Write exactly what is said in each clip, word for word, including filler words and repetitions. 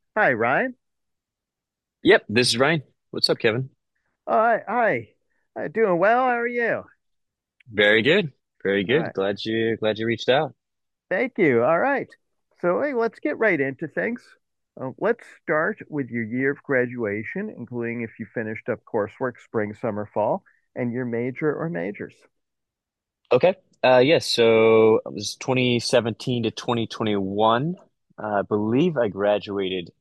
Hi, Ryan. Yep, this is Ryan. What's up, Kevin? Oh, hi. Hi. Uh, doing well. How are you? Very good. Very All good. right. Glad you glad you reached out. Thank you. All right. So, hey, let's get right into things. Uh, let's start with your year of graduation, including if you finished up coursework spring, summer, fall, and your major or majors. Okay. Uh yes, so it was twenty seventeen to twenty twenty-one. Uh, I believe I graduated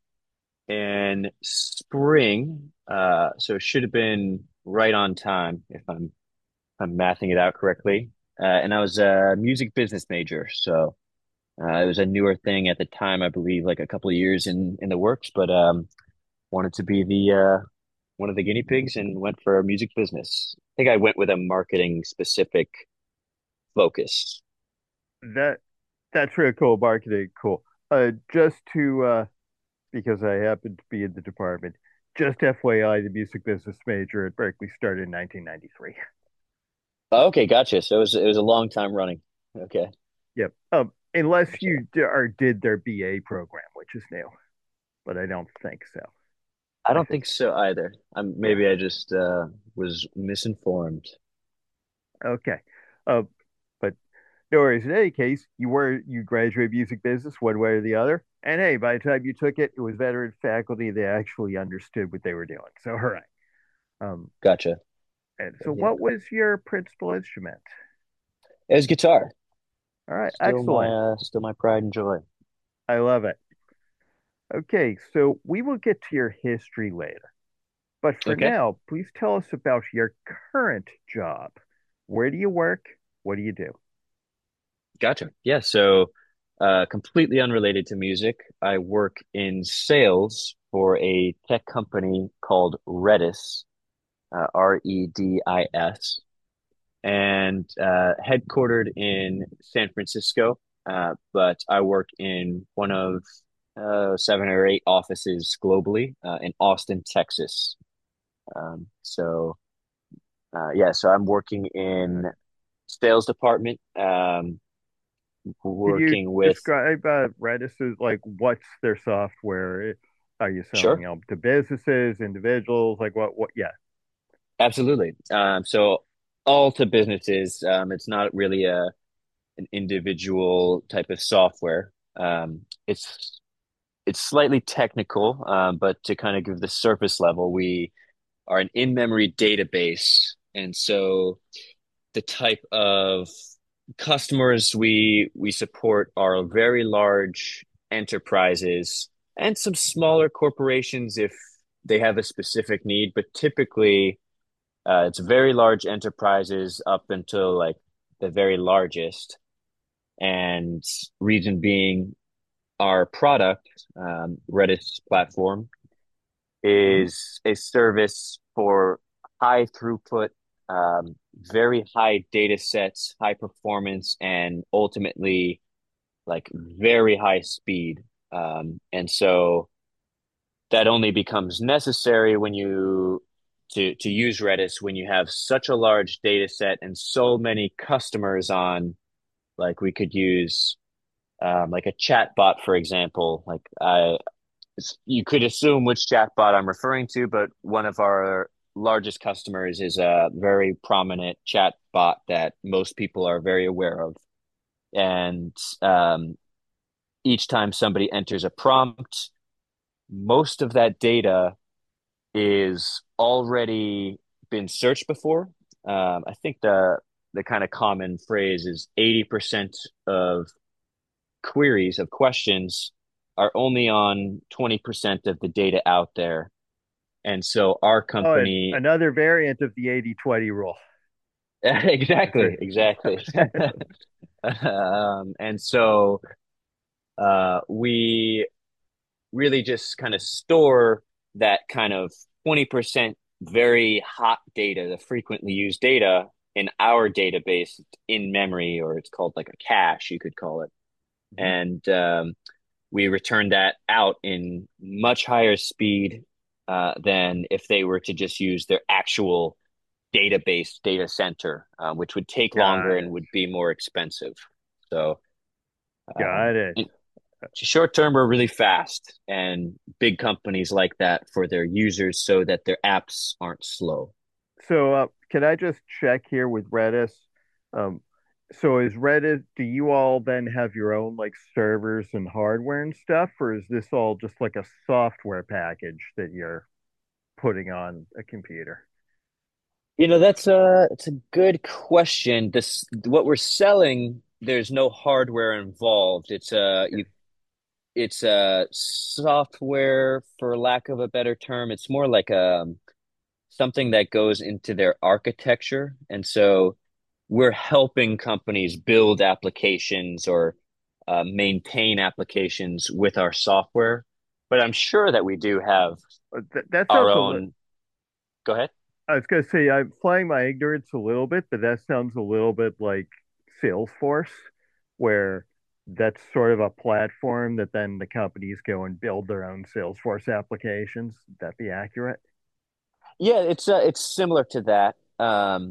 in spring. Uh so it should have been right on time if I'm if I'm mathing it out correctly. Uh and I was a music business major. So uh, it was a newer thing at the time, I believe like a couple of years in in the works, but um wanted to be the uh, one of the guinea pigs and went for music business. I think I went with a marketing specific focus. That that's really cool. Marketing, cool. Uh, just to uh, because I happen to be in the department. Just F Y I, the music business major at Berkeley started in nineteen ninety-three. Okay, gotcha. So it was it was a long time running. Okay, Yep. Um, unless gotcha. you d or did their B A program, which is new, but I don't think so. I I don't think, think so either. I'm yeah. maybe I just uh, was misinformed. Okay. Uh, but no worries. In any case, you were you graduated music business one way or the other, and hey, by the time you took it, it was veteran faculty that actually understood what they were doing. So, all right. Um, Gotcha. and so, Yeah, what was your principal instrument? it was guitar. All right, Still my excellent. uh, still my pride and joy. I love it. Okay, so we will get to your history later. But for Okay, now, please tell us about your current job. Where do you work? What do you do? gotcha. Yeah, so uh, completely unrelated to music, I work in sales for a tech company called Redis, uh, R E D I S, and uh, headquartered in San Francisco. Uh, but I work in one of uh, seven or eight offices globally uh, in Austin, Texas. Um, so uh, yeah, so I'm working in sales department, um, Could you working with describe uh, Redis as like what's their software? Are you selling sure, them to businesses, individuals? Like what? What? Yeah. absolutely. Um, so all to businesses. Um, it's not really a an individual type of software. Um, it's it's slightly technical, um, but to kind of give the surface level, we are an in-memory database, and so the type of customers we we support are very large enterprises and some smaller corporations if they have a specific need, but typically uh, it's very large enterprises up until like the very largest. And reason being, our product, um, Redis platform, Mhm. is a service for high throughput, um, very high data sets, high performance, and ultimately like very high speed. Um, and so that only becomes necessary when you to to use Redis when you have such a large data set and so many customers on. Like we could use um, like a chat bot, for example. Like I you could assume which chatbot I'm referring to, but one of our largest customers is a very prominent chatbot that most people are very aware of. And um, each time somebody enters a prompt, most of that data is already been searched before. Um, I think the the kind of common phrase is eighty percent of queries of questions are only on twenty percent of the data out there. And so our Oh, and company, another variant of the eighty twenty rule. exactly, exactly. Um, and so uh, we really just kind of store that kind of twenty percent very hot data, the frequently used data in our database in memory, or it's called like a cache, you could call it. Mhm. And um, we return that out in much higher speed uh, than if they were to just use their actual database data center, uh, which would take longer Got and it. would be more expensive. So, um, Got it. Short term are really fast, and big companies like that for their users so that their apps aren't slow. So, uh, can I just check here with Redis? Um, so is Redis, do you all then have your own like servers and hardware and stuff, or is this all just like a software package that you're putting on a computer? You know, that's a it's a good question. This what we're selling, there's no hardware involved. It's a Okay. you it's a software for lack of a better term. It's more like a something that goes into their architecture. And so we're helping companies build applications or uh, maintain applications with our software. But I'm sure that we do have Uh, That, that our sounds a little, own. Go ahead. I was gonna say I'm flying my ignorance a little bit, but that sounds a little bit like Salesforce, where that's sort of a platform that then the companies go and build their own Salesforce applications. Would that be accurate? Yeah, it's uh, it's similar to that. Um,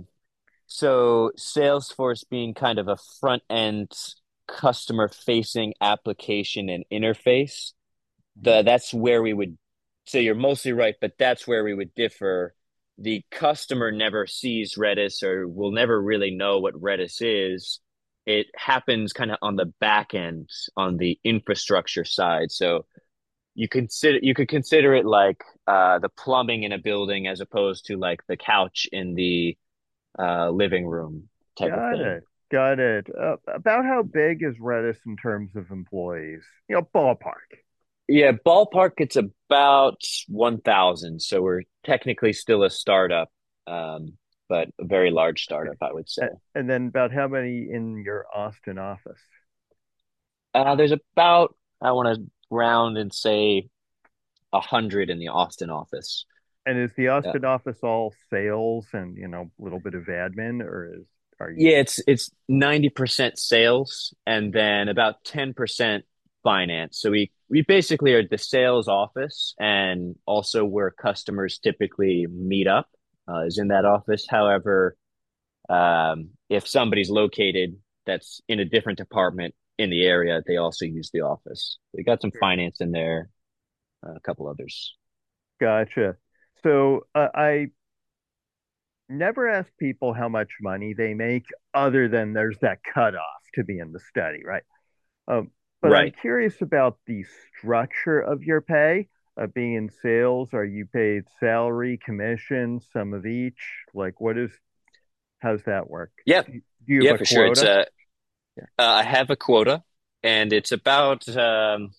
so Salesforce being kind of a front end customer facing application and interface, Mhm. the that's where we would so you're mostly right, but that's where we would differ. The customer never sees Redis or will never really know what Redis is. It happens kind of on the back end, on the infrastructure side. So you consider you could consider it like uh, the plumbing in a building as opposed to like the couch in the uh, living room type of Got thing. it. Got it. Uh, about how big is Redis in terms of employees? You know, ballpark. Yeah, ballpark, it's about one thousand. So we're technically still a startup, um, but a very large Okay. startup, I would say. A- And then about how many in your Austin office? Uh, there's about, I want to round and say one hundred in the Austin office. And is the Yeah. Austin office all sales and, you know, a little bit of admin, or is are you Yeah, it's it's ninety percent sales and then about ten percent finance. So we we basically are the sales office and also where customers typically meet up uh, is in that office. However, Um, if somebody's located that's in a different department in the area, they also use the office. We got some finance in there, uh, a couple others. Gotcha. So uh, I never ask people how much money they make, other than there's that cutoff to be in the study, right? Um, but I'm Right. curious about the structure of your pay. Uh, being in sales, are you paid salary, commission, some of each? Like, what is, how's that work? Yep. Do you, do you have Yeah, a for sure. It's quota? uh, Yeah. uh, I have a quota, and it's about um,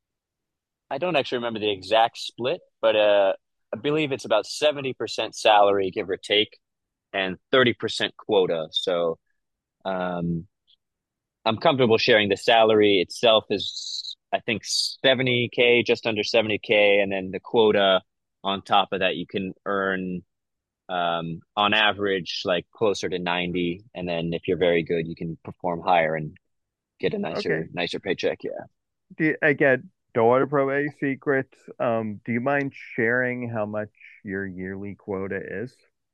I don't actually remember the exact split, but uh, I believe it's about seventy percent salary, give or take, and thirty percent quota. So um, I'm comfortable sharing the salary itself is I think seventy K, just under seventy K, and then the quota on top of that you can earn um on average like closer to ninety, and then if you're very good you can perform higher and get a Okay. nicer nicer paycheck. Yeah. Do you, again, don't want to probe any secrets. Um, do you mind sharing how much your yearly quota is?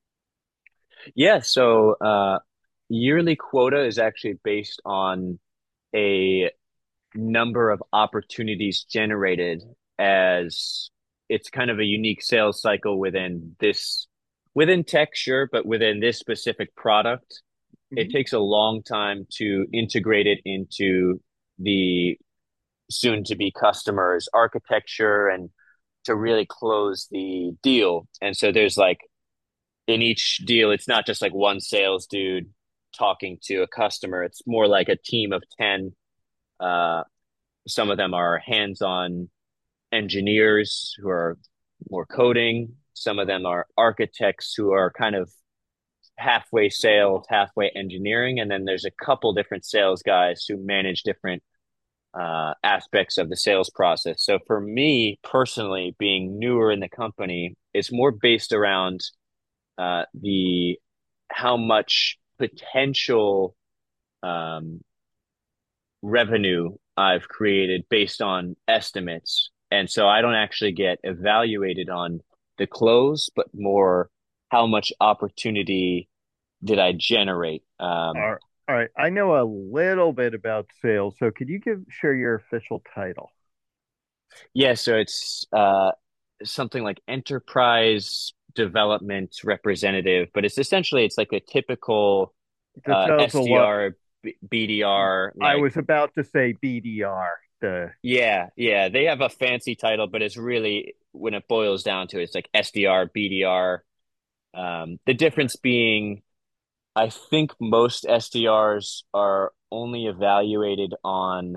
Yeah, so uh yearly quota is actually based on a number of opportunities generated as it's kind of a unique sales cycle within this within tech, sure, but within this specific product, it Mhm. takes a long time to integrate it into the soon to be customers architecture and to really close the deal. And so there's like in each deal, it's not just like one sales dude talking to a customer. It's more like a team of ten. Uh, some of them are hands-on engineers who are more coding. Some of them are architects who are kind of halfway sales, halfway engineering. And then there's a couple different sales guys who manage different uh, aspects of the sales process. So for me personally, being newer in the company, it's more based around uh, the how much potential um, revenue I've created based on estimates. And so I don't actually get evaluated on the close, but more how much opportunity did I generate? Um, All right. I know a little bit about sales, so could you give share your official title? Yeah, so it's uh, something like enterprise development representative, but it's essentially it's like a typical That uh, sounds a lot. S D R, B D R, I like was about to say B D R. The yeah, yeah, they have a fancy title, but it's really when it boils down to it, it's like S D R, B D R. Um, the difference being, I think most S D Rs are only evaluated on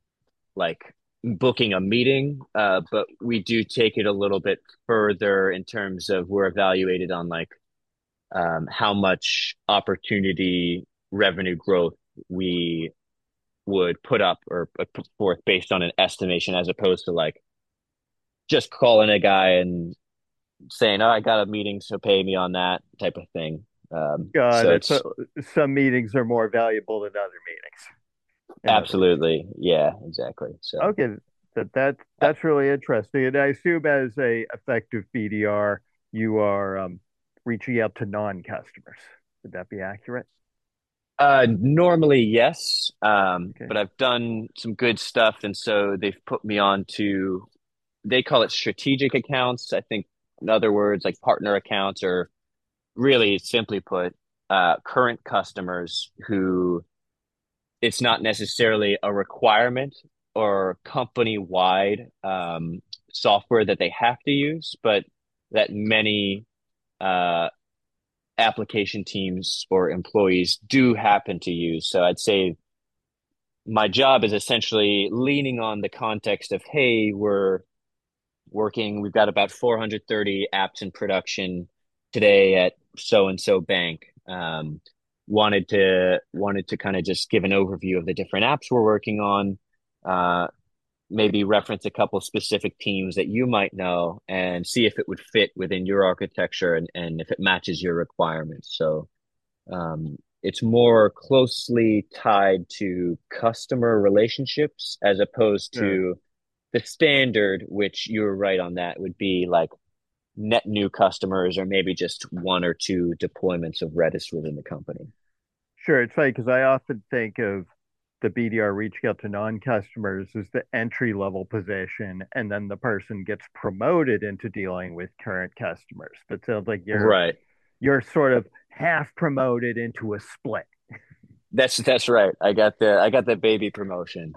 like booking a meeting, uh, but we do take it a little bit further in terms of we're evaluated on like um, how much opportunity revenue growth we would put up or put forth based on an estimation as opposed to like just calling a guy and saying, "Oh, I got a meeting, so pay me on that" type of thing. Um, God, so it's a, it's some meetings are more valuable than other meetings. In other words, absolutely, yeah, exactly. So okay, that that uh, that's really interesting. And I assume as a effective B D R, you are um, reaching out to non-customers. Would that be accurate? uh, normally yes, um, Okay, but I've done some good stuff, and so they've put me on to they call it strategic accounts. I think in other words, like partner accounts, or really simply put, uh, current customers who it's not necessarily a requirement or company-wide um, software that they have to use, but that many uh, application teams or employees do happen to use. So I'd say my job is essentially leaning on the context of, hey, we're working, we've got about four hundred thirty apps in production today at so and so bank. Um, wanted to wanted to kind of just give an overview of the different apps we're working on, uh, maybe reference a couple specific teams that you might know and see if it would fit within your architecture and, and if it matches your requirements. So um, it's more closely tied to customer relationships as opposed yeah, to the standard, which you're right on that, would be like net new customers or maybe just one or two deployments of Redis within the company. sure. It's funny because I often think of the B D R reaching out to non-customers as the entry level position, and then the person gets promoted into dealing with current customers. But it sounds like you're Right. you're sort of half promoted into a split. That's that's right. I got the I got the baby promotion.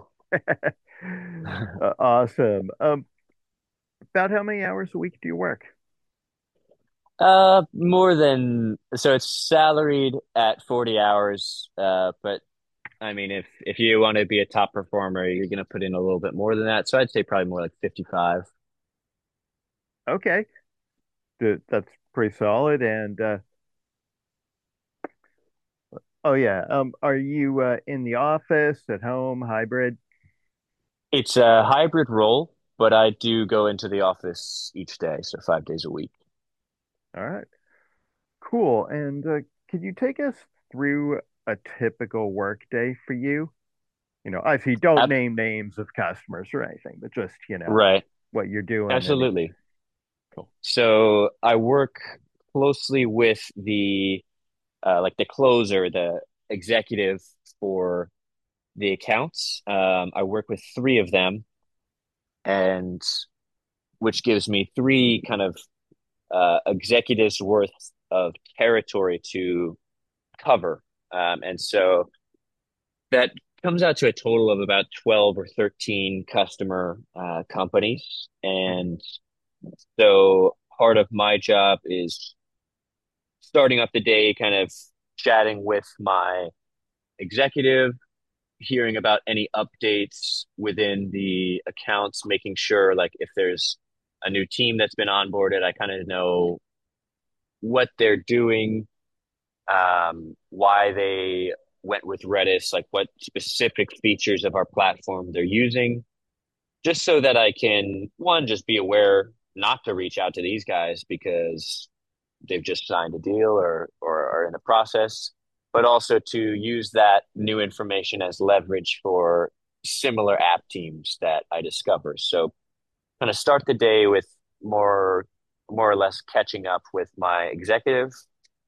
Uh, awesome. Um, about how many hours a week do you work? Uh, more than so it's salaried at forty hours. Uh, but I mean, if if you want to be a top performer, you're gonna put in a little bit more than that. So I'd say probably more like fifty-five. Okay, th- that's pretty solid. And uh, oh yeah, um, are you uh, in the office, at home, hybrid? It's a hybrid role, but I do go into the office each day, so five days a week. All right, cool. And uh, could you take us through a typical work day for you? You know, obviously, don't Ab name names of customers or anything, but just, you know, right. what you're doing. And Absolutely. cool. So I work closely with the uh, like the closer, the executive for the accounts. Um, I work with three of them, and which gives me three kind of uh, executives worth of territory to cover. Um, and so that comes out to a total of about twelve or thirteen customer uh, companies. Mhm. And so part of my job is starting up the day, kind of chatting with my executive, hearing about any updates within the accounts, making sure like if there's a new team that's been onboarded, I kind of know what they're doing, um, why they went with Redis, like what specific features of our platform they're using, just so that I can, one, just be aware not to reach out to these guys because they've just signed a deal or or are in the process, but also to use that new information as leverage for similar app teams that I discover. So kind of start the day with more more or less catching up with my executive,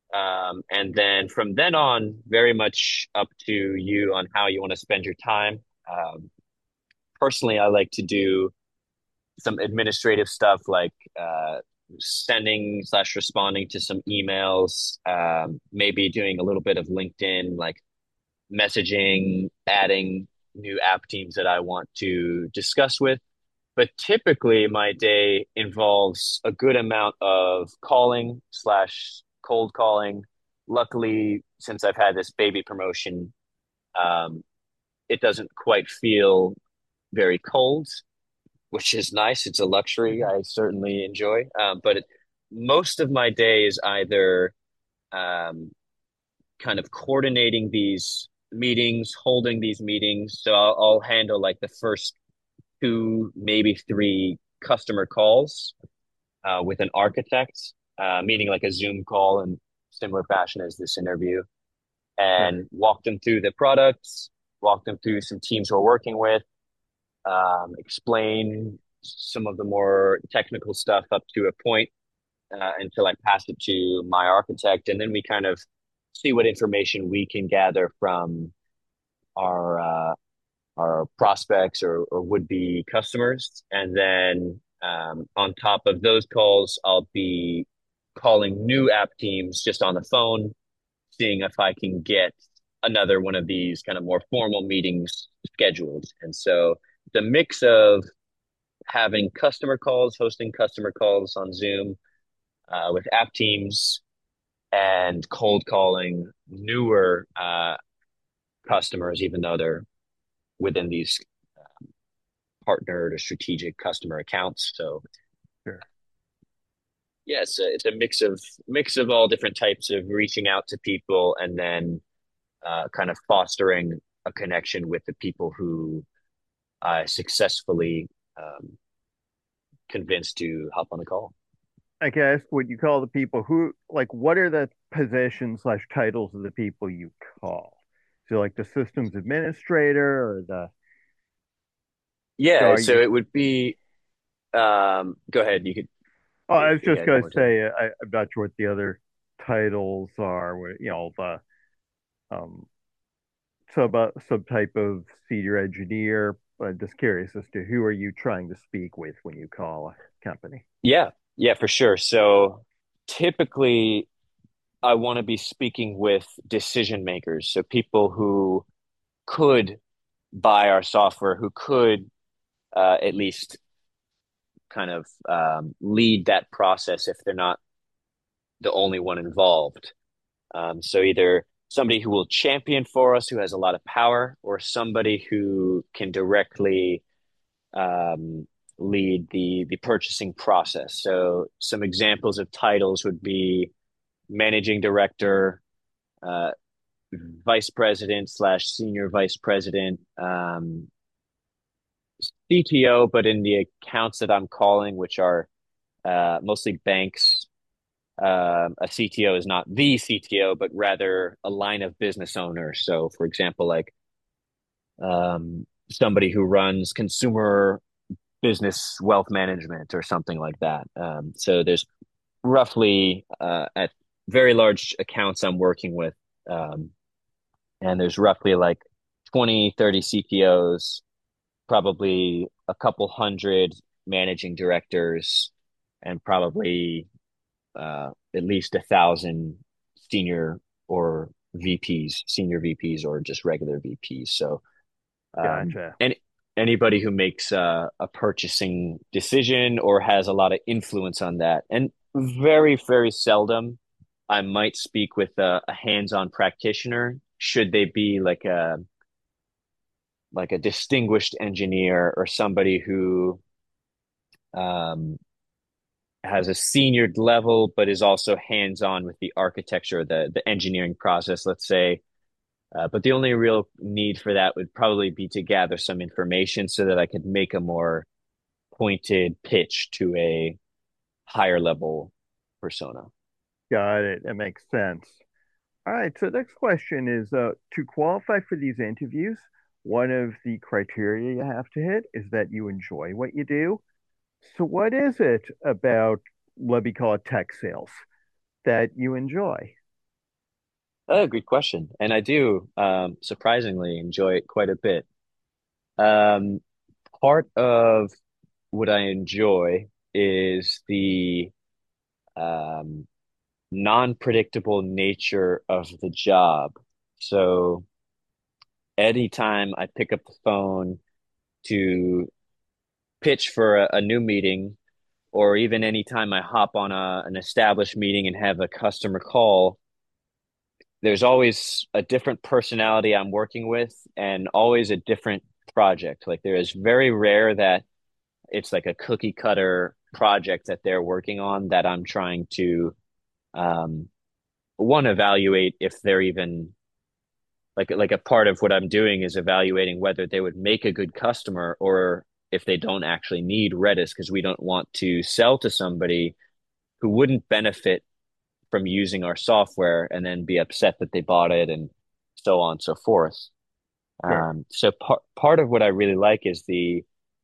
Um, and then from then on, very much up to you on how you want to spend your time. Um, personally, I like to do some administrative stuff like uh, sending slash responding to some emails, um, maybe doing a little bit of LinkedIn, like messaging, adding new app teams that I want to discuss with. But typically, my day involves a good amount of calling slash cold calling. Luckily, since I've had this baby promotion, um, it doesn't quite feel very cold, which is nice. It's a luxury I certainly enjoy. Um, but it, most of my day is either um, kind of coordinating these meetings, holding these meetings. So I'll, I'll handle like the first two, maybe three customer calls uh, with an architect, uh, meaning like a Zoom call in similar fashion as this interview, Sure. and walk them through the products, walk them through some teams we're working with, um, explain some of the more technical stuff up to a point uh, until I pass it to my architect, and then we kind of see what information we can gather from our uh, our prospects or, or would be customers, and then um, on top of those calls, I'll be calling new app teams just on the phone, seeing if I can get another one of these kind of more formal meetings scheduled. And so the mix of having customer calls, hosting customer calls on Zoom uh, with app teams, and cold calling newer uh, customers, even though they're within these partnered or strategic customer accounts. So Sure. yeah, it's a, it's a mix of mix of all different types of reaching out to people and then uh, kind of fostering a connection with the people who I successfully um, convinced to hop on the call. I guess what you call the people who, like, what are the positions slash titles of the people you call? So, like the systems administrator or the, so Yeah, are so you, it would be um, go ahead, you could oh, I was just yeah, one going to more time. say, I, I'm not sure what the other titles are, you know, the, um, sub, uh, subtype of senior engineer. But just curious as to who are you trying to speak with when you call a company? Yeah, yeah, for sure. So typically I want to be speaking with decision makers, so people who could buy our software, who could uh, at least kind of um, lead that process if they're not the only one involved. Um, so either somebody who will champion for us, who has a lot of power, or somebody who can directly um, lead the the purchasing process. So some examples of titles would be managing director, uh, vice president slash senior vice president, um, C T O, but in the accounts that I'm calling, which are uh, mostly banks, um, a C T O is not the C T O, but rather a line of business owner. So, for example, like um, somebody who runs consumer business wealth management or something like that. Um, so there's roughly uh, at very large accounts I'm working with, um, and there's roughly like twenty, thirty C T Os, probably a couple hundred managing directors, and probably uh, at least a thousand senior or V Ps, senior V Ps, or just regular V Ps. So, um, Gotcha. and anybody who makes uh, a purchasing decision or has a lot of influence on that, and very, very seldom, I might speak with a, a hands-on practitioner. Should they be like a like a distinguished engineer or somebody who um, has a senior level, but is also hands-on with the architecture, the the engineering process, let's say. Uh, but the only real need for that would probably be to gather some information so that I could make a more pointed pitch to a higher level persona. Got it. That makes sense. All right. So next question is uh, to qualify for these interviews, one of the criteria you have to hit is that you enjoy what you do. So what is it about, let me call it tech sales, that you enjoy? Oh, good question. And I do um, surprisingly enjoy it quite a bit. Um, Part of what I enjoy is the um, non-predictable nature of the job. So anytime I pick up the phone to pitch for a, a new meeting, or even anytime I hop on a, an established meeting and have a customer call, there's always a different personality I'm working with and always a different project. Like there is very rare that it's like a cookie cutter project that they're working on that I'm trying to um, one evaluate if they're even like like a part of what I'm doing is evaluating whether they would make a good customer or if they don't actually need Redis because we don't want to sell to somebody who wouldn't benefit from using our software and then be upset that they bought it and so on and so forth. Sure. Um, so part part of what I really like is the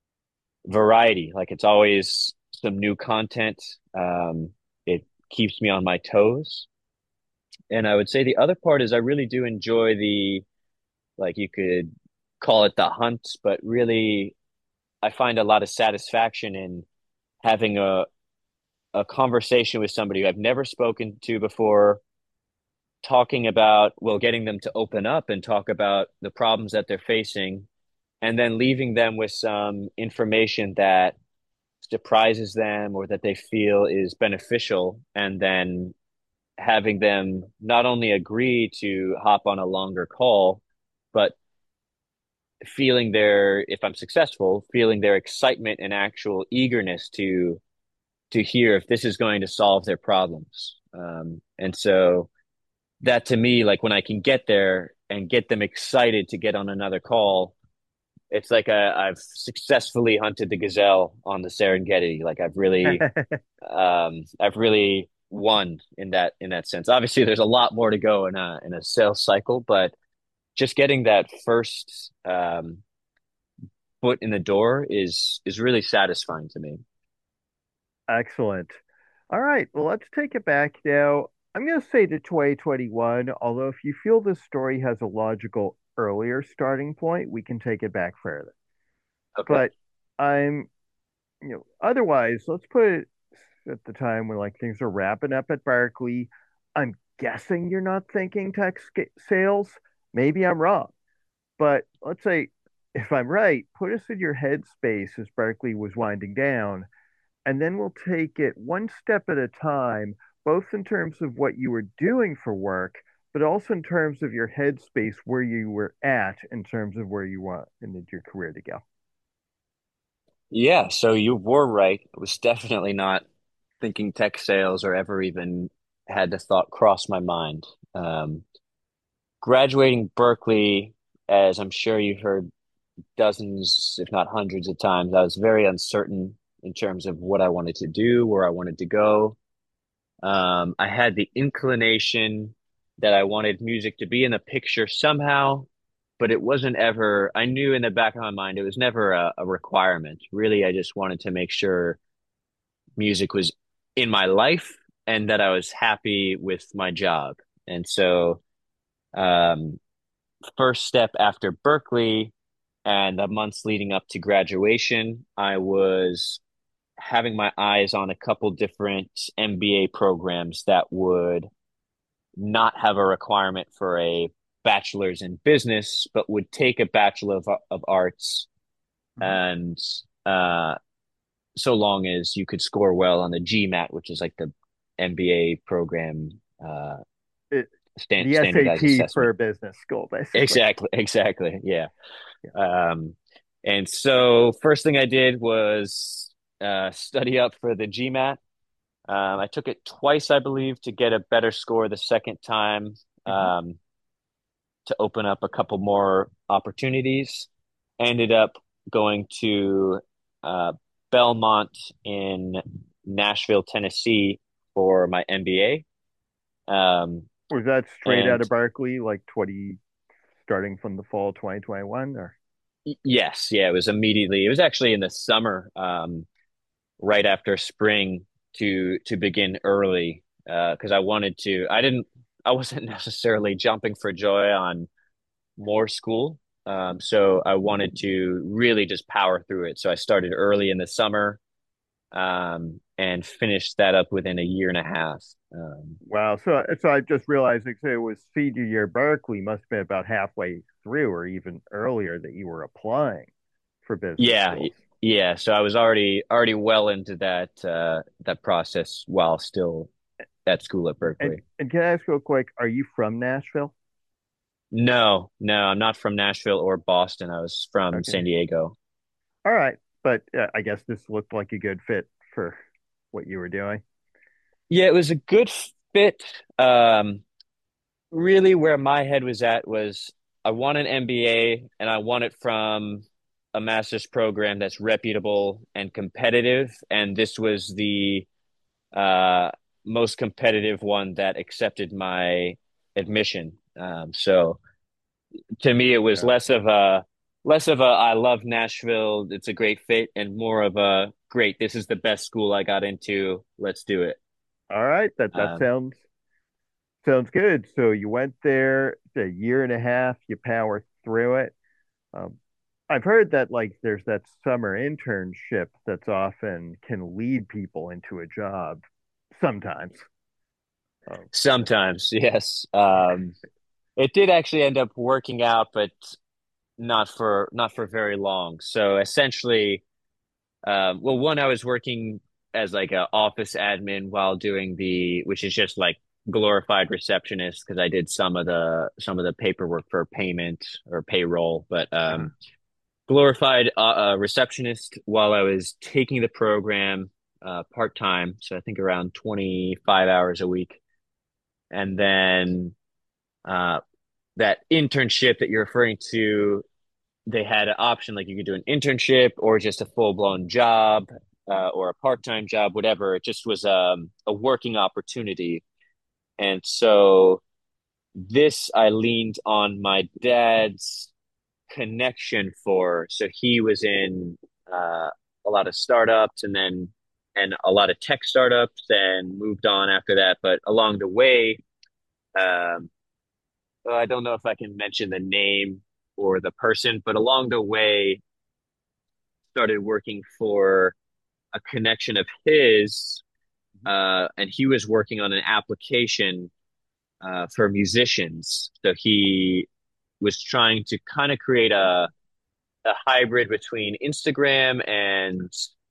variety. Like it's always some new content. Um, it keeps me on my toes. And I would say the other part is I really do enjoy the, like you could call it the hunt, but really I find a lot of satisfaction in having a, a conversation with somebody who I've never spoken to before, talking about, well, getting them to open up and talk about the problems that they're facing, and then leaving them with some information that surprises them or that they feel is beneficial, and then having them not only agree to hop on a longer call, but feeling their, if I'm successful, feeling their excitement and actual eagerness to to hear if this is going to solve their problems. Um, and so that to me, like when I can get there and get them excited to get on another call, it's like a, I've successfully hunted the gazelle on the Serengeti. Like I've really, um, I've really won in that in that sense. Obviously, there's a lot more to go in a in a sales cycle, but just getting that first um, foot in the door is is really satisfying to me. Excellent. All right, well, let's take it back now. I'm going to say to twenty twenty-one, although if you feel this story has a logical earlier starting point, we can take it back further. Okay. But I'm, you know, otherwise, let's put it at the time when like things are wrapping up at Berkeley. I'm guessing you're not thinking tech sca- sales. Maybe I'm wrong, but let's say if I'm right, put us in your headspace as Berkeley was winding down, and then we'll take it one step at a time, both in terms of what you were doing for work, but also in terms of your headspace, where you were at in terms of where you want in your career to go. Yeah, so you were right. I was definitely not thinking tech sales or ever even had the thought cross my mind. Um, graduating Berkeley, as I'm sure you've heard dozens, if not hundreds of times, I was very uncertain in terms of what I wanted to do, where I wanted to go. Um, I had the inclination that I wanted music to be in the picture somehow, but it wasn't ever, I knew in the back of my mind, it was never a, a requirement. Really, I just wanted to make sure music was in my life and that I was happy with my job. And so, um, first step after Berkeley and the months leading up to graduation, I was having my eyes on a couple different M B A programs that would not have a requirement for a bachelor's in business, but would take a bachelor of, of arts Mhm. and uh, so long as you could score well on the GMAT, which is like the M B A program uh, It, stand, the standardized S A T for assessment. a business school, basically. Exactly, exactly. Yeah. Yeah. Um, and so first thing I did was uh, study up for the GMAT. Um, I took it twice, I believe, to get a better score the second time, Mhm. um, to open up a couple more opportunities. Ended up going to uh, Belmont in Nashville, Tennessee for my M B A. Um, Was that straight out and of Berkeley, like twenty, starting from the fall twenty twenty-one, or? y- yes, yeah, it was immediately. It was actually in the summer, um, right after spring to to begin early, because uh, I wanted to. I didn't. I wasn't necessarily jumping for joy on more school. Um, so I wanted to really just power through it. So I started early in the summer, um, and finished that up within a year and a half. Um, Wow. So, so I just realized that it was senior year Berkeley must have been about halfway through or even earlier that you were applying for business yeah, schools. yeah. So I was already already well into that uh, that process while still at school at And Berkeley. and can I ask real quick, are you from Nashville? No, no, I'm not from Nashville or Boston. I was from Okay. San Diego. All right. But uh, I guess this looked like a good fit for what you were doing. Yeah, it was a good fit. Um, really, where my head was at was I want an M B A and I want it from a master's program that's reputable and competitive. And this was the uh, most competitive one that accepted my admission. Um, so to me, it was less Okay. of a less of a I love Nashville, it's a great fit, and more of a great, this is the best school I got into. Let's do it. All right. That that Um, sounds sounds good. So you went there a year and a half, you power through it. Um, I've heard that like there's that summer internship that's often can lead people into a job sometimes. Um, Sometimes, yes. Um, it did actually end up working out, but not for not for very long. So essentially, um, well, one, I was working as like a office admin while doing the, which is just like glorified receptionist because I did some of the some of the paperwork for payment or payroll, but uh, um, glorified uh, uh, receptionist while I was taking the program uh, part time. So I think around twenty-five hours a week, and then uh, that internship that you're referring to, they had an option like you could do an internship or just a full blown job, uh, or a part time job, whatever. It just was um, a working opportunity. And so this I leaned on my dad's connection for. So he was in uh, a lot of startups and then and a lot of tech startups and moved on after that. But along the way, um, well, I don't know if I can mention the name or the person, but along the way, started working for a connection of his, uh, and he was working on an application uh, for musicians. So he was trying to kind of create a a hybrid between Instagram and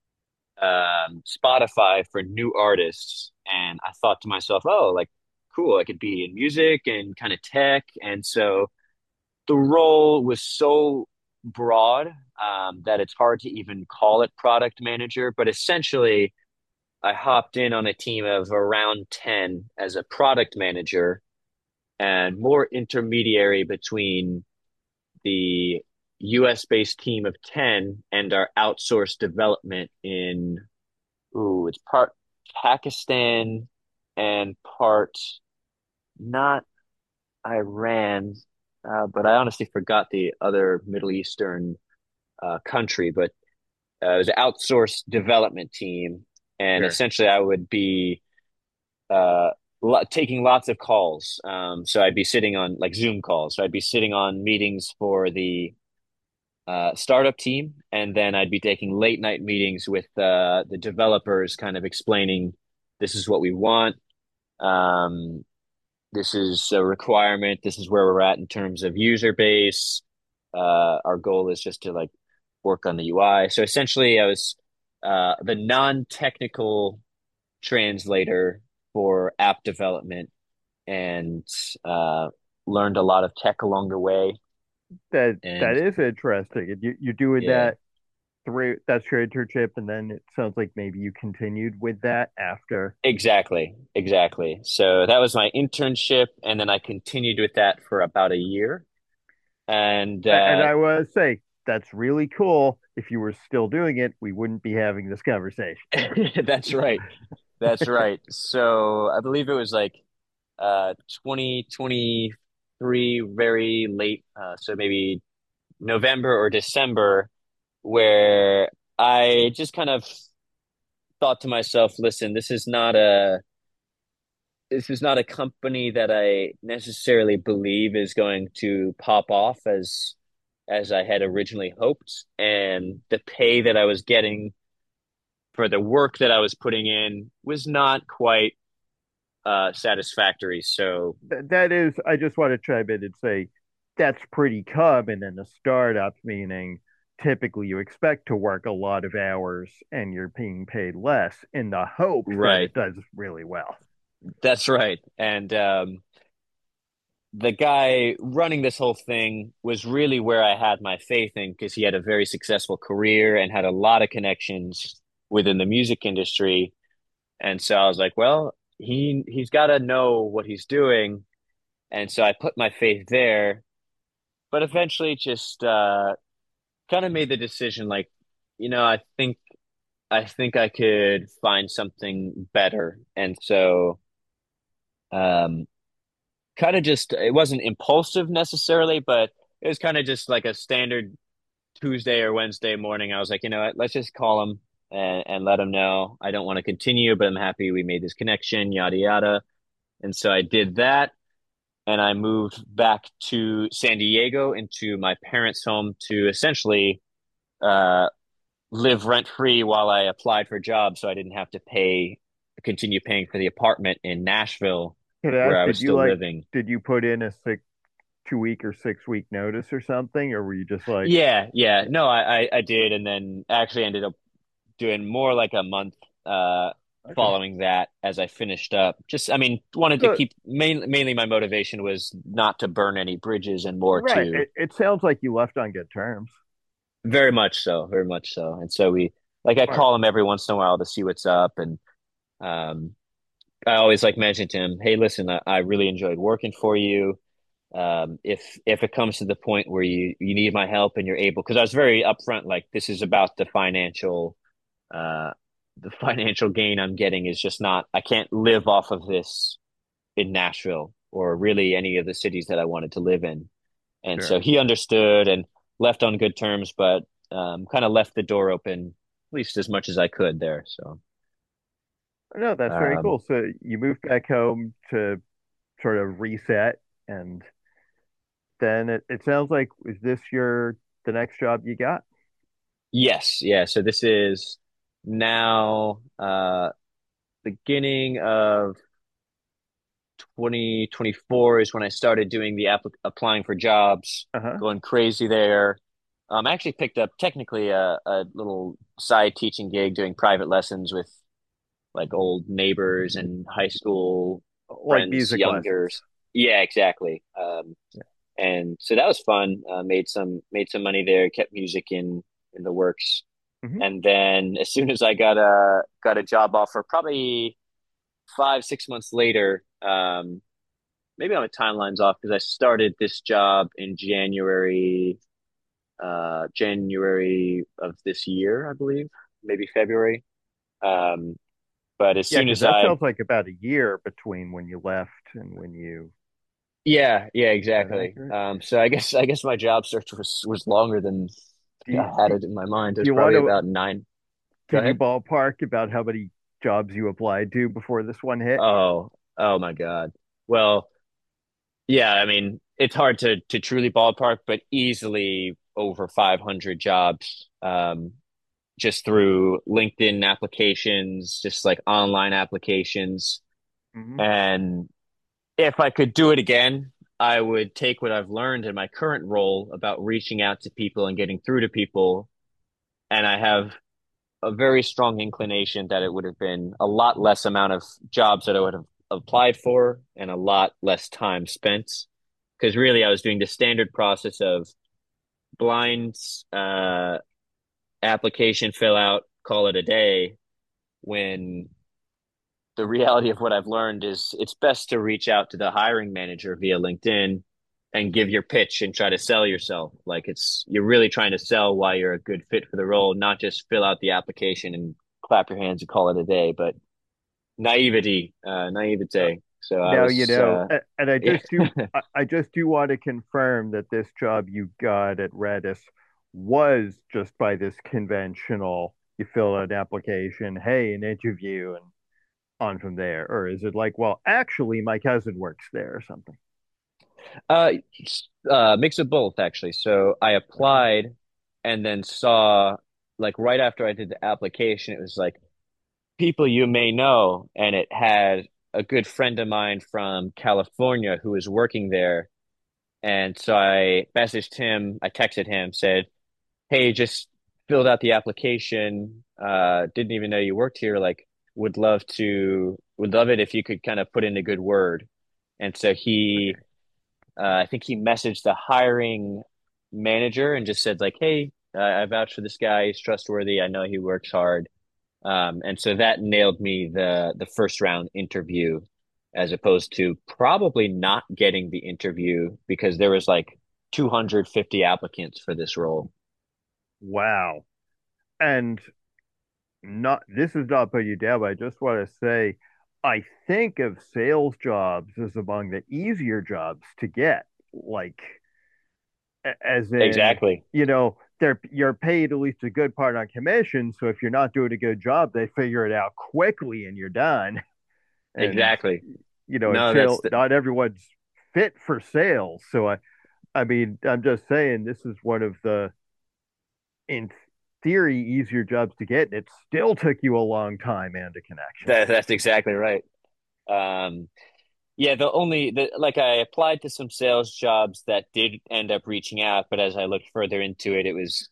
um, Spotify for new artists. And I thought to myself, oh, like, cool, I could be in music and kind of tech. And so the role was so broad, um, that it's hard to even call it product manager. But essentially, I hopped in on a team of around ten as a product manager and more intermediary between the U S based team of ten and our outsourced development in, ooh, it's part Pakistan and part not Iran, uh, but I honestly forgot the other Middle Eastern uh, country, but uh, it was an outsourced development team. And sure. essentially, I would be uh, lo taking lots of calls. Um, so I'd be sitting on like Zoom calls. So I'd be sitting on meetings for the uh, startup team, and then I'd be taking late night meetings with uh, the developers, kind of explaining this is what we want. Um, this is a requirement. This is where we're at in terms of user base. Uh, our goal is just to like work on the U I. So essentially, I was uh, the non-technical translator for app development and uh, learned a lot of tech along the way. That that And is interesting. And you you're doing yeah, that through that's your internship, and then it sounds like maybe you continued with that after. exactly, exactly. So that was my internship, and then I continued with that for about a year. And And uh, I want to say that's really cool. If you were still doing it, we wouldn't be having this conversation. that's right. That's right. So I believe it was like uh twenty twenty-three, very late, uh, so maybe November or December, where I just kind of thought to myself, listen, this is not a this is not a company that I necessarily believe is going to pop off as as I had originally hoped, and the pay that I was getting for the work that I was putting in was not quite uh, satisfactory. So, Th- that is, I just want to chime in and say that's pretty common in a startup, meaning typically you expect to work a lot of hours and you're being paid less in the hopes that right, it does really well. that's right. And um, the guy running this whole thing was really where I had my faith in because he had a very successful career and had a lot of connections within the music industry. And so I was like, well, he he's got to know what he's doing. And so I put my faith there, but eventually just uh, kind of made the decision like, you know, I think I think I could find something better. And so um kind of just it wasn't impulsive necessarily, but it was kind of just like a standard Tuesday or Wednesday morning. I was like, you know what, let's just call him and, and let him know I don't want to continue, but I'm happy we made this connection, yada yada. And so I did that, and I moved back to San Diego into my parents' home to essentially uh, live rent free while I applied for jobs, so I didn't have to pay continue paying for the apartment in Nashville Can I where ask, I was did you still like, living. did you put in a six, two week or six week notice or something? Or were you just like, Yeah, yeah. No, I, I, I did, and then actually ended up doing more like a month uh okay, following that as I finished up. Just, I mean, wanted to so, keep main, mainly my motivation was not to burn any bridges and more right. to It, it sounds like you left on good terms. very much so, very much so. And so we like I Smart. call him every once in a while to see what's up, and um I always like mention to him, hey, listen, I, I really enjoyed working for you. Um, if if it comes to the point where you you need my help and you're able, because I was very upfront, like this is about the financial uh the financial gain I'm getting is just not I can't live off of this in Nashville or really any of the cities that I wanted to live in. And so Sure. he understood and left on good terms, but um, kind of left the door open at least as much as I could there. So No, that's very um, cool. So you moved back home to sort of reset, and then it, it sounds like, is this your the next job you got? yes, yeah. So this is now uh, beginning of twenty twenty-four is when I started doing the app applying for jobs, Uh-huh. going crazy there. Um, I actually picked up technically a, a little side teaching gig doing private lessons with like old neighbors and high school Like friends, music lessons. younger. Yeah, exactly. Um, Yeah. and so that was fun. Uh, made some made some money there, kept music in in the works. Hmm. And then as soon as I got a got a job offer, probably five, six months later, um, maybe my timeline's off because I started this job in January, uh, January of this year, I believe, maybe February. Um, but as Yeah, soon because as that I, sounds like about a year between when you left and when you, yeah, yeah, is that exactly. accurate? Um, so I guess I guess my job search was was longer than Do you, I do, had it in my mind. It do was you want probably to, about nine. Go can you ahead. ballpark about how many jobs you applied to before this one hit? Oh, oh my God. Well, yeah, I mean, it's hard to to truly ballpark, but easily over five hundred jobs. Um, just through LinkedIn applications, just like online applications. Hmm. And if I could do it again, I would take what I've learned in my current role about reaching out to people and getting through to people. And I have a very strong inclination that it would have been a lot less amount of jobs that I would have applied for and a lot less time spent. Because really, I was doing the standard process of blind uh, application fill out, call it a day, when the reality of what I've learned is it's best to reach out to the hiring manager via LinkedIn and give your pitch and try to sell yourself. Like it's you're really trying to sell why you're a good fit for the role, not just fill out the application and clap your hands and call it a day, but naivety, uh, Uh, naivete. So I now you was, know, uh, and I yeah, just do, I, I just do want to confirm that this job you got at Redis was just by this conventional, you fill out an application, hey, an interview, and on from there, or is it like, well, actually, my cousin works there or something? Uh, uh, mix of both actually. So I Okay. applied and then saw like right after I did the application, it was like people you may know, and it had a good friend of mine from California who was working there. And so I messaged him, I texted him, said, "Hey, just filled out the application. Uh, didn't even know you worked here. Like, would love to, would love it if you could kind of put in a good word." And so he Okay. uh, I think he messaged the hiring manager and just said like, "Hey, uh, I vouch for this guy. He's trustworthy. I know he works hard." Um, and so that nailed me the the first round interview, as opposed to probably not getting the interview because there was like two hundred fifty applicants for this role. Wow. And not this is not putting you down, but I just want to say I think of sales jobs as among the easier jobs to get. Like as in, Exactly. you know, they're you're paid at least a good part on commission. So if you're not doing a good job, they figure it out quickly and you're done. And Exactly. you know, and No, that's sale the, not everyone's fit for sales. So I I mean, I'm just saying this is one of the in theory easier jobs to get. It still took you a long time and a connection. that, that's exactly right. Um, Yeah, the only the like I applied to some sales jobs that did end up reaching out, but as I looked further into it, it was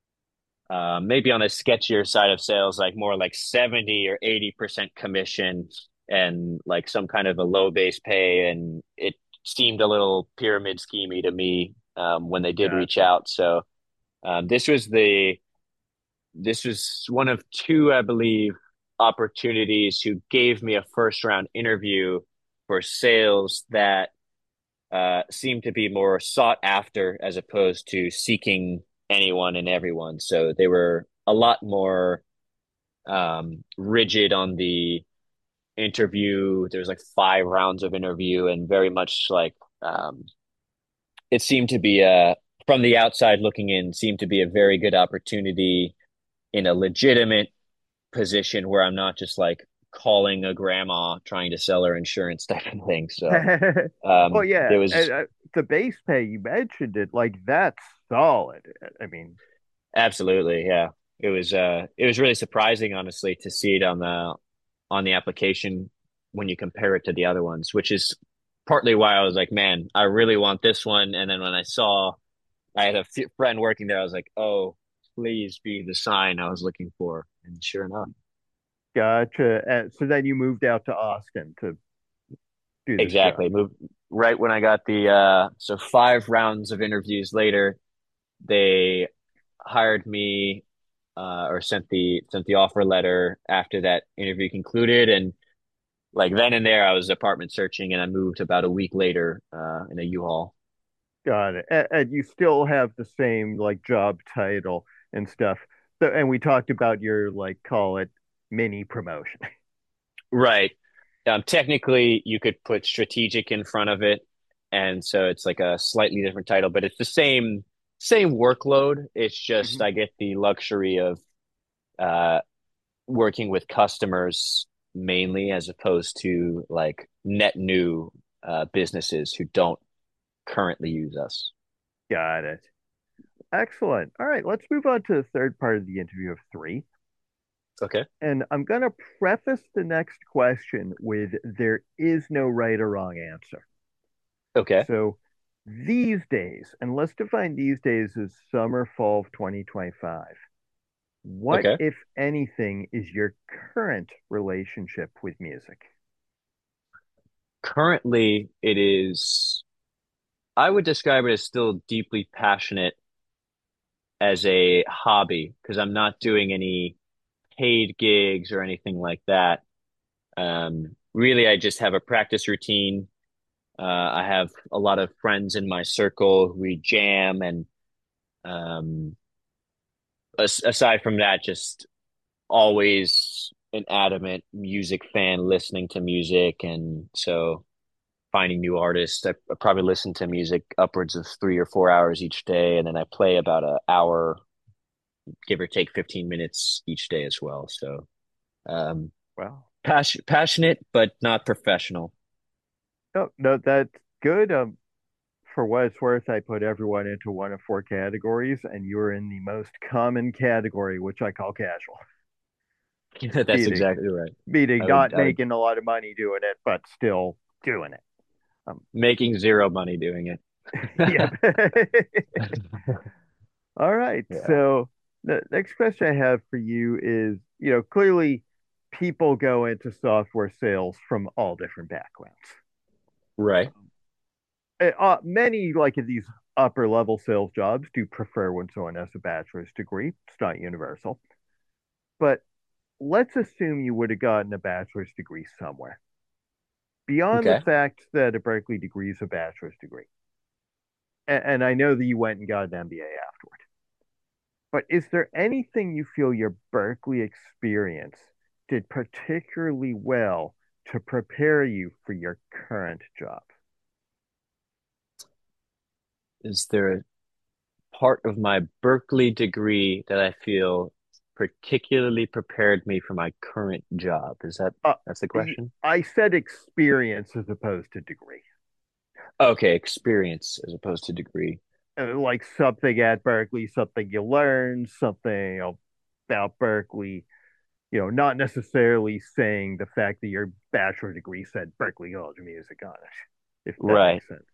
uh, maybe on the sketchier side of sales, like more like seventy or eighty percent commission and like some kind of a low base pay. And it seemed a little pyramid schemy to me um, when they did reach Gotcha. out. So um, this was the this was one of two, I believe, opportunities who gave me a first round interview for sales that uh, seemed to be more sought after as opposed to seeking anyone and everyone. So they were a lot more um, rigid on the interview. There's like five rounds of interview, and very much like um, it seemed to be a from the outside looking in, seemed to be a very good opportunity in a legitimate position where I'm not just like calling a grandma trying to sell her insurance type of thing. So Oh um, yeah, there was and uh, the base pay you mentioned it like that's solid. I mean, Absolutely, yeah. It was uh it was really surprising honestly to see it on the on the application when you compare it to the other ones, which is partly why I was like, man, I really want this one. And then when I saw I had a f friend working there, I was like, oh, please be the sign I was looking for. And sure enough, gotcha. Uh, so then you moved out to Austin to do this job. exactly. Moved right when I got the uh so five rounds of interviews later, they hired me uh, or sent the sent the offer letter after that interview concluded, and like then and there, I was apartment searching, and I moved about a week later uh, in a U-Haul. Got it. And, and you still have the same like job title and stuff. So, and we talked about your like call it mini promotion. Right. Um, technically, you could put strategic in front of it, and so it's like a slightly different title, but it's the same same workload. It's just Mhm. I get the luxury of uh, working with customers mainly, as opposed to like net new uh, businesses who don't currently use us. Got it. Excellent. All right, let's move on to the third part of the interview of three. Okay. And I'm going to preface the next question with there is no right or wrong answer. Okay. So these days, and let's define these days as summer, fall of twenty twenty-five, what, Okay. if anything, is your current relationship with music? Currently, it is, I would describe it as still deeply passionate as a hobby because I'm not doing any paid gigs or anything like that. Um, really, I just have a practice routine. Uh, I have a lot of friends in my circle. We jam, and um, as aside from that, just always an adamant music fan, listening to music, and so finding new artists. I, I probably listen to music upwards of three or four hours each day, and then I play about an hour, give or take fifteen minutes each day as well. So, um, Well, Passion, passionate, but not professional. No, no, that's good. Um, for what it's worth, I put everyone into one of four categories, and you're in the most common category, which I call casual. That's Meaning, exactly right. meaning I would, not I would making a lot of money doing it, but still doing it. Um, making zero money doing it. yep. All right. Yeah. So the next question I have for you is, you know, clearly people go into software sales from all different backgrounds. Right. Uh, uh, many, like in these upper level sales jobs, do prefer when someone has a bachelor's degree. It's not universal. But let's assume you would have gotten a bachelor's degree somewhere. Beyond the Okay. fact that a Berkeley degree is a bachelor's degree, and, and I know that you went and got an M B A afterward, but is there anything you feel your Berkeley experience did particularly well to prepare you for your current job? Is there a part of my Berkeley degree that I feel particularly prepared me for my current job? Is that Uh, that's the question? I said experience as opposed to degree. Okay, experience as opposed to degree. Uh, like something at Berkeley, something you learned, something about Berkeley, you know, not necessarily saying the fact that your bachelor degree said Berklee College of Music on it, if that Right. makes sense.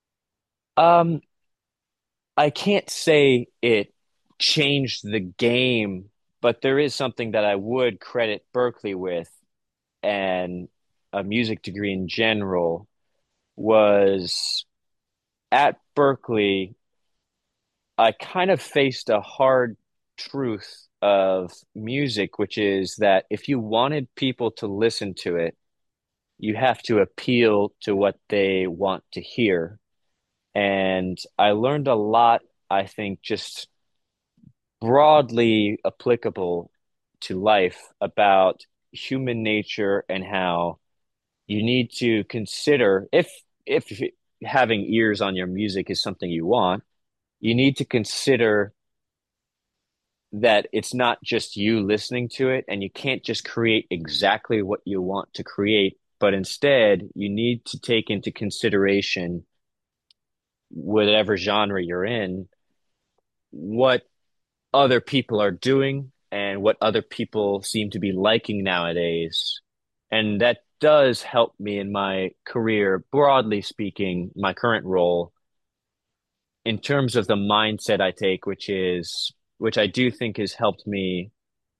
Um, I can't say it changed the game, but there is something that I would credit Berkeley with, and a music degree in general was at Berkeley. I kind of faced a hard truth of music, which is that if you wanted people to listen to it, you have to appeal to what they want to hear. And I learned a lot, I think, just broadly applicable to life about human nature and how you need to consider if if having ears on your music is something you want, you need to consider that it's not just you listening to it and you can't just create exactly what you want to create, but instead you need to take into consideration whatever genre you're in, what other people are doing and what other people seem to be liking nowadays. And that does help me in my career, broadly speaking, my current role in terms of the mindset I take, which is, which I do think has helped me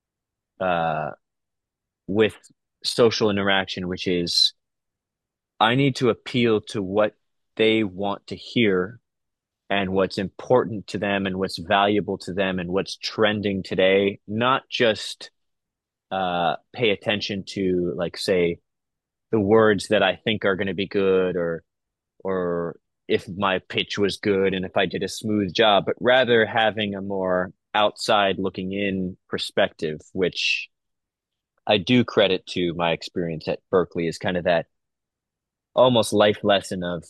uh, with social interaction, which is I need to appeal to what they want to hear and what's important to them and what's valuable to them and what's trending today, not just uh, pay attention to, like, say, the words that I think are going to be good, or or if my pitch was good and if I did a smooth job, but rather having a more outside looking in perspective, which I do credit to my experience at Berkeley, is kind of that almost life lesson of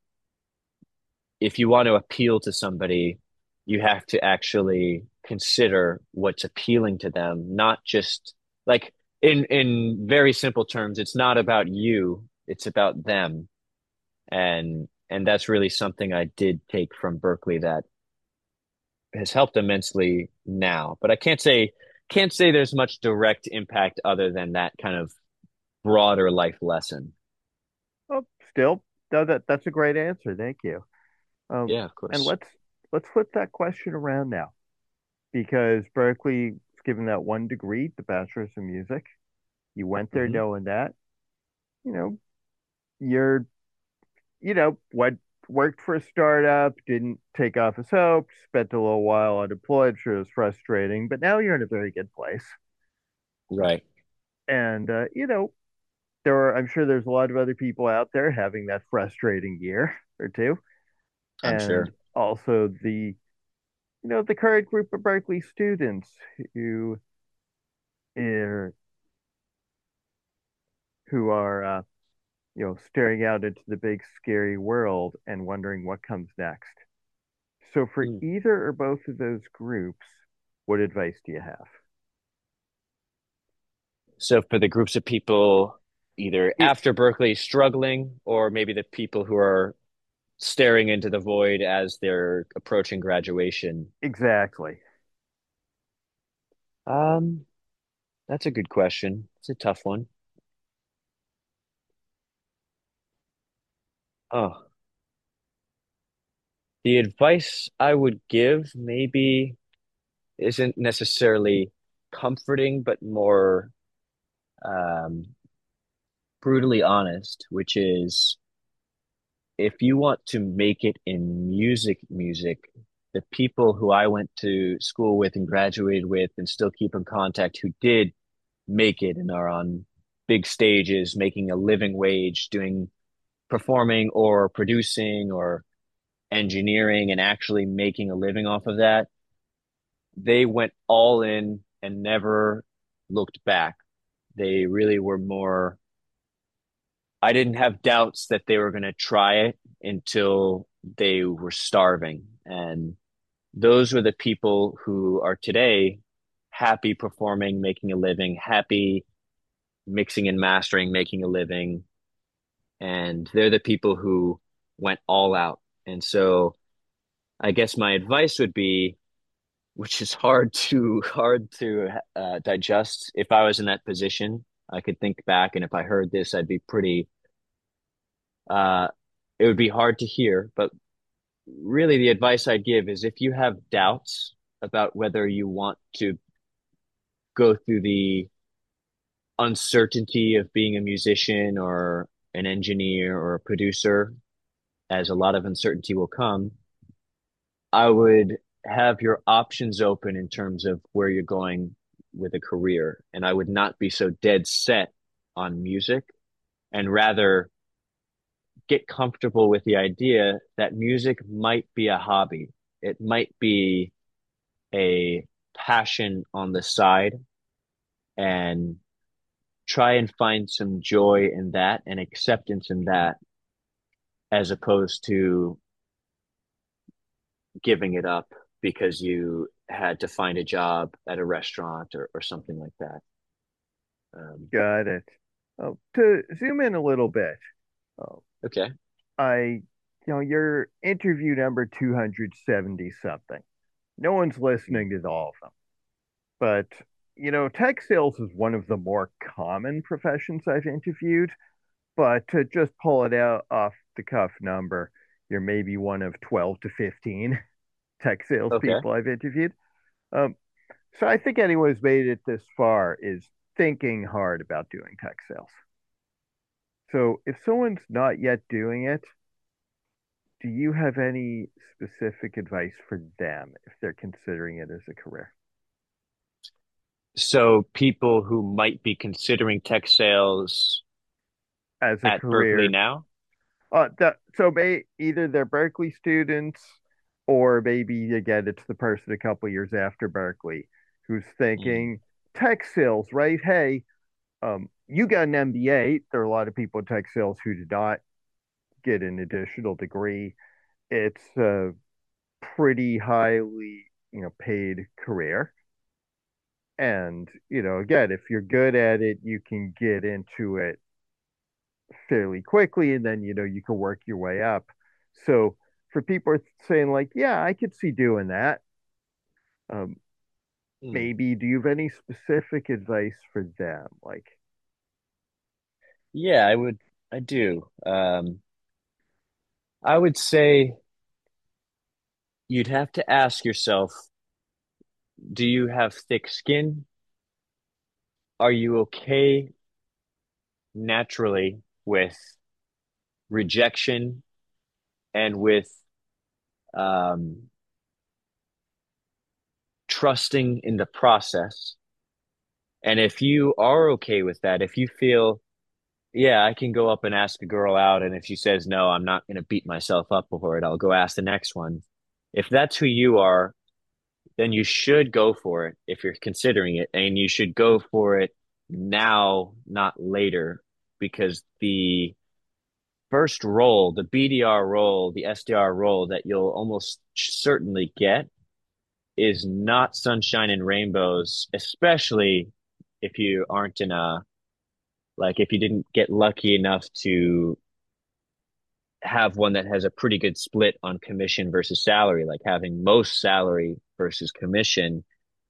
if you want to appeal to somebody, you have to actually consider what's appealing to them, not just like in in very simple terms, it's not about you, it's about them. And and that's really something I did take from Berkeley that has helped immensely now. But I can't say can't say there's much direct impact other than that kind of broader life lesson. Oh, still, no, that that's a great answer. Thank you. Um, Yeah, of and course. let's let's flip that question around now because Berkeley is given that one degree, the bachelor's in music. You went there Hmm. knowing that, you know, you're, you know, what worked for a startup, didn't take off as hoped, spent a little while unemployed, sure it was frustrating, but now you're in a very good place. Right. And uh, you know, there are, I'm sure there's a lot of other people out there having that frustrating year or two. I'm And sure. also the, you know, the current group of Berkeley students who are, who are, uh, you know, staring out into the big scary world and wondering what comes next. So for Mm. either or both of those groups, what advice do you have? So for the groups of people either It, after Berkeley struggling, or maybe the people who are staring into the void as they're approaching graduation. exactly. Um, that's a good question. It's a tough one. Oh, the advice I would give maybe isn't necessarily comforting, but more um, brutally honest, which is if you want to make it in music, music, the people who I went to school with and graduated with and still keep in contact who did make it and are on big stages, making a living wage, doing performing or producing or engineering and actually making a living off of that, they went all in and never looked back. They really were more, I didn't have doubts that they were going to try it until they were starving. And those were the people who are today happy performing, making a living, happy mixing and mastering, making a living. And they're the people who went all out. And so I guess my advice would be, which is hard to hard to uh, digest. If I was in that position, I could think back, and if I heard this, I'd be pretty. Uh, it would be hard to hear, but really, the advice I'd give is if you have doubts about whether you want to go through the uncertainty of being a musician or an engineer or a producer, as a lot of uncertainty will come, I would have your options open in terms of where you're going with a career. And I would not be so dead set on music and rather get comfortable with the idea that music might be a hobby. It might be a passion on the side and try and find some joy in that and acceptance in that as opposed to giving it up because you had to find a job at a restaurant or, or something like that. Um, Got it. Oh, to zoom in a little bit, oh, okay. I, you know, you're interview number two hundred seventy something. No one's listening to all of them. But, you know, tech sales is one of the more common professions I've interviewed. But to just pull it out off the cuff number, you're maybe one of twelve to fifteen tech Okay. salespeople I've interviewed. Um, so I think anyone who's made it this far is thinking hard about doing tech sales. So if someone's not yet doing it, do you have any specific advice for them if they're considering it as a career? So people who might be considering tech sales As a at Berkeley career, now? uh, that, so may, either they're Berkeley students or maybe again it's the person a couple years after Berkeley who's Mm. thinking tech sales, right? Hey, um, you got an M B A. There are a lot of people in tech sales who did not get an additional degree. It's a pretty highly, you know, paid career. And, you know, again, if you're good at it, you can get into it fairly quickly and then, you know, you can work your way up. So for people saying like, yeah, I could see doing that. Um, Mm. maybe do you have any specific advice for them? Like, Yeah, I would, I do. Um, I would say you'd have to ask yourself, do you have thick skin? Are you okay naturally with rejection and with um, trusting in the process? And if you are okay with that, if you feel, yeah, I can go up and ask a girl out, and if she says no, I'm not going to beat myself up over it. I'll go ask the next one. If that's who you are, then you should go for it if you're considering it, and you should go for it now, not later, because the first role, the B D R role, the S D R role that you'll almost certainly get is not sunshine and rainbows, especially if you aren't in a like if you didn't get lucky enough to have one that has a pretty good split on commission versus salary, like having most salary versus commission,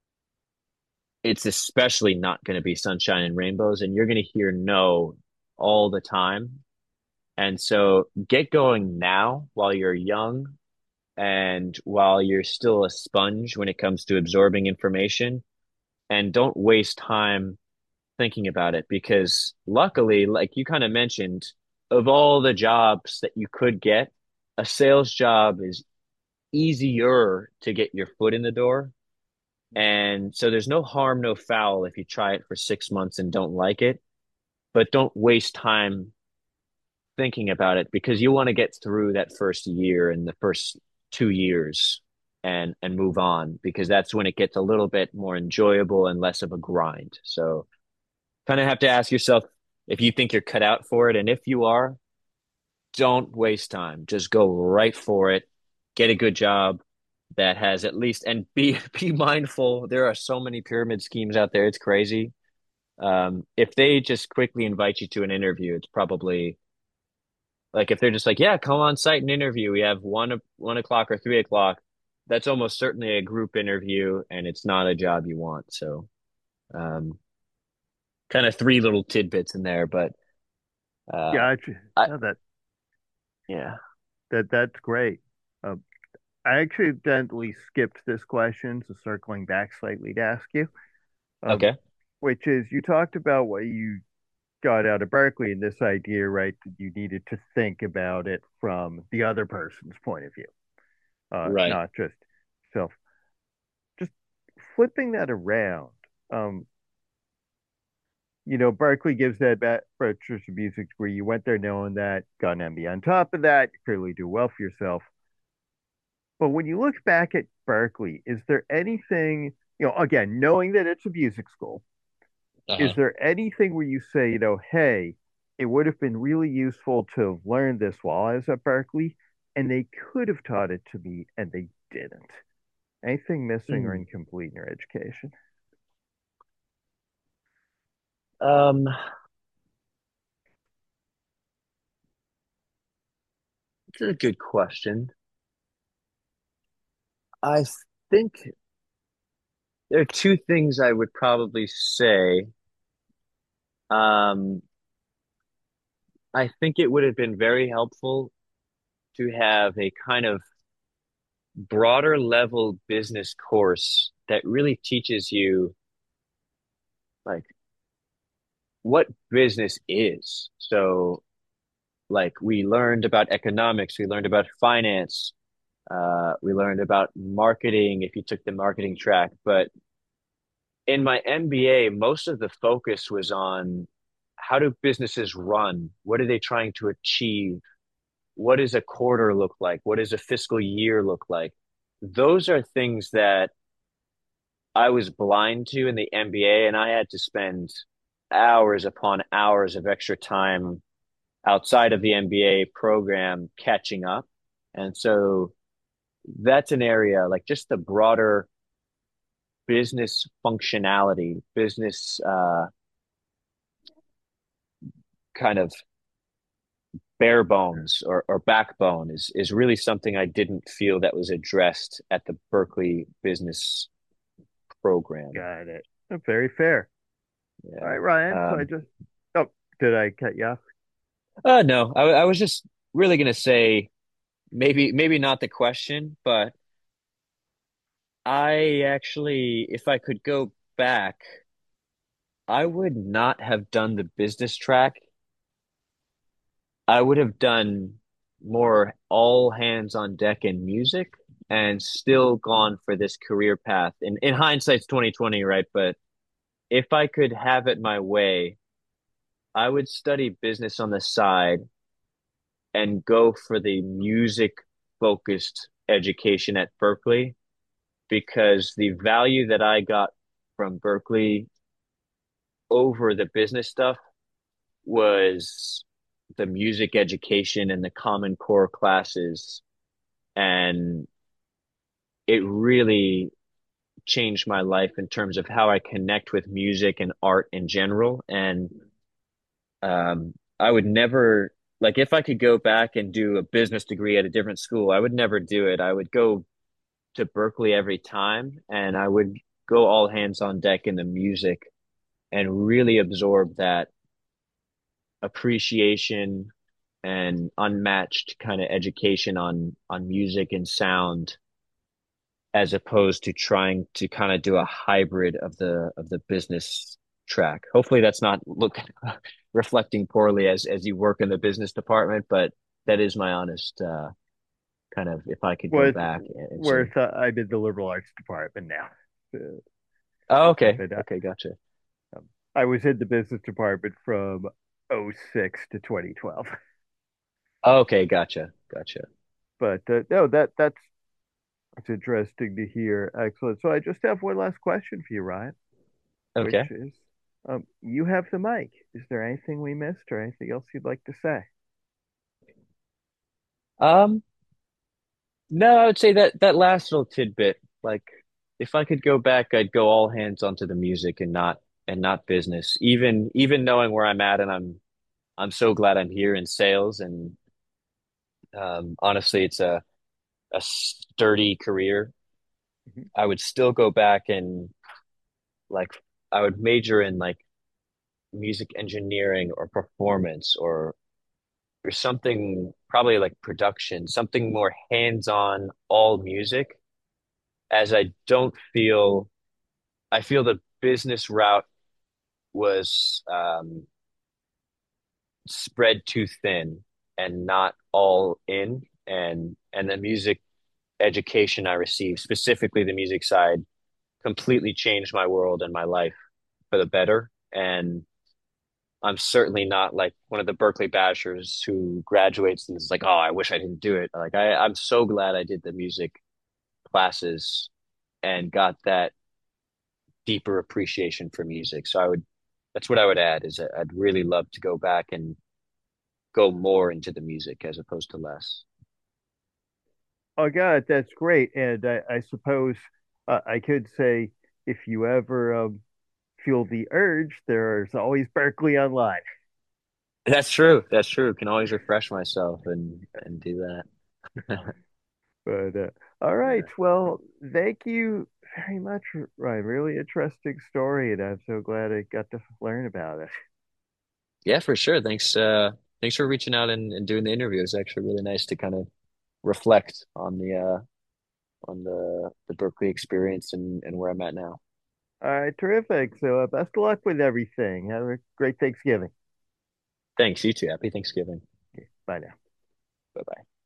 it's especially not going to be sunshine and rainbows, and you're going to hear no all the time. And so get going now while you're young and while you're still a sponge when it comes to absorbing information, and don't waste time thinking about it because luckily, like you kind of mentioned, of all the jobs that you could get, a sales job is easier to get your foot in the door. And so there's no harm, no foul if you try it for six months and don't like it, but don't waste time thinking about it because you want to get through that first year and the first two years and and move on because that's when it gets a little bit more enjoyable and less of a grind. So kind of have to ask yourself if you think you're cut out for it. And if you are, don't waste time. Just go right for it. Get a good job that has at least, and be be mindful. There are so many pyramid schemes out there. It's crazy. Um, if they just quickly invite you to an interview, it's probably like if they're just like, yeah, come on site and interview. We have one one o'clock or three o'clock. That's almost certainly a group interview, and it's not a job you want. So, um, kind of three little tidbits in there, but uh, Gotcha. I No, that yeah. that that's great. Uh, I actually accidentally skipped this question, so circling back slightly to ask you, um, Okay. which is you talked about what you got out of Berkeley and this idea, right, that you needed to think about it from the other person's point of view, uh, Right. not just self. Just flipping that around, um, you know, Berkeley gives that bachelor's of music degree. You went there knowing that, got an M B A on top of that, you clearly do well for yourself. But when you look back at Berkeley, is there anything, you know, again, knowing that it's a music school, is Uh-huh. there anything where you say, you know, hey, it would have been really useful to have learned this while I was at Berkeley, and they could have taught it to me and they didn't? Anything missing or Hmm. incomplete in your education? Um, it's a good question. I think there are two things I would probably say. Um, I think it would have been very helpful to have a kind of broader level business course that really teaches you like what business is. So, like we learned about economics, we learned about finance, uh, we learned about marketing if you took the marketing track, but in my M B A, most of the focus was on how do businesses run? What are they trying to achieve? What does a quarter look like? What does a fiscal year look like? Those are things that I was blind to in the M B A, and I had to spend hours upon hours of extra time outside of the M B A program catching up. And so that's an area like just the broader business functionality, business uh, kind of bare bones or, or backbone is is really something I didn't feel that was addressed at the Berkeley business program. Got it. Very fair. All Yeah. right, Ryan. So I Um, just, oh, did I cut you off? uh, no, I, I was just really gonna say maybe maybe not the question, but I actually, if I could go back, I would not have done the business track. I would have done more all hands on deck in music and still gone for this career path. In in hindsight's twenty twenty, right? But if I could have it my way, I would study business on the side and go for the music focused education at Berkeley because the value that I got from Berkeley over the business stuff was the music education and the Common Core classes. And it really changed my life in terms of how I connect with music and art in general. And um, I would never, like, if I could go back and do a business degree at a different school, I would never do it. I would go to Berkeley every time, and I would go all hands on deck in the music and really absorb that appreciation and unmatched kind of education on on music and sound, as opposed to trying to kind of do a hybrid of the of the business track. Hopefully that's not look reflecting poorly as as you work in the business department, but that is my honest uh kind of, if I could go What back and worth? change. Uh, I'm in the liberal arts department now. Oh, Uh, okay. but uh, Okay, gotcha. um, I was in the business department from 'oh six to twenty twelve. Okay, gotcha. Gotcha. But uh, no, that that's it's interesting to hear. Excellent. So I just have one last question for you, Ryan, which Okay. is, um, you have the mic. Is there anything we missed or anything else you'd like to say? Um, no, I would say that that last little tidbit, like if I could go back, I'd go all hands onto the music and not and not business. Even even knowing where I'm at, and I'm I'm so glad I'm here in sales, and um honestly it's a a sturdy career. Mhm. I would still go back and like I would major in like music engineering or performance or or something, probably like production, something more hands-on, all music, as I don't feel I feel the business route was um, spread too thin and not all in, and and the music education I received, specifically the music side, completely changed my world and my life for the better. And I'm certainly not like one of the Berkeley bashers who graduates and is like, oh, I wish I didn't do it. Like I, I'm so glad I did the music classes and got that deeper appreciation for music. So I would, that's what I would add, is that I'd really love to go back and go more into the music as opposed to less. Oh, God, that's great. And I, I suppose uh, I could say if you ever um, feel the urge, there's always Berkeley Online. That's true. That's true. Can always refresh myself and and do that. But uh, all right, well, thank you very much, Ryan. Really interesting story, and I'm so glad I got to learn about it. Yeah, for sure. Thanks uh thanks for reaching out and, and doing the interview. It's actually really nice to kind of reflect on the uh on the the Berkeley experience and and where I'm at now. All right, terrific. So uh, best of luck with everything. Have a great Thanksgiving. Thanks, you too. Happy Thanksgiving. Okay, bye now. Bye bye.